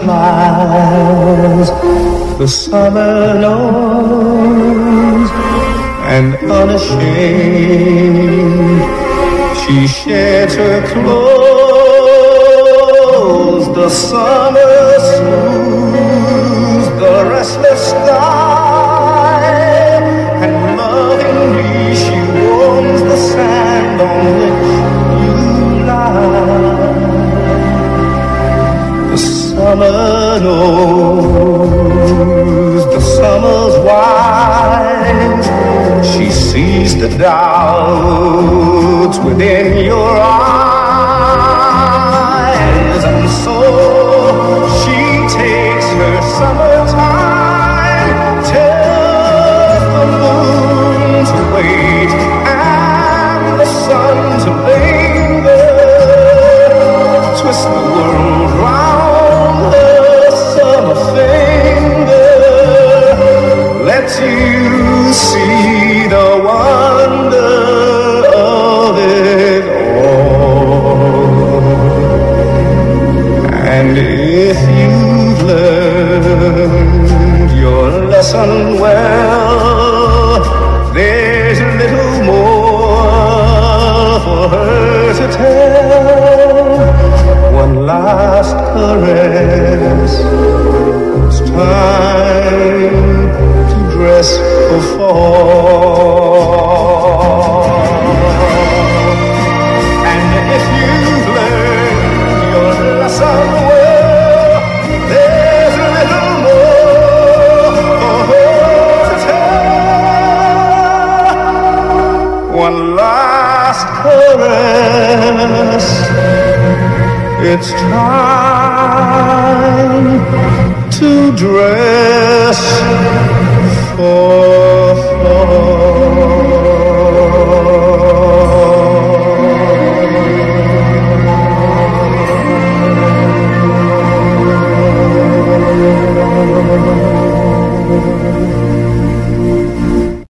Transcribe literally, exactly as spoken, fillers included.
smiles the summer knows, and unashamed she sheds her clothes. The summer smooths the restless sky, and lovingly she warms the sand on which you lie. The summer knows, the summer's wise. She sees the doubts within your eyes, and so she takes her summertime, tells the moon to wait and the sun to linger, twist the world round her summer finger, lets you see the wonder of it all. And if you've learned your lesson well, there's little more for her to tell. One last caress, it's time to dress for fall. And if you've learned your lesson well, there's a little more for her to tell. One last caress, it's time to dress for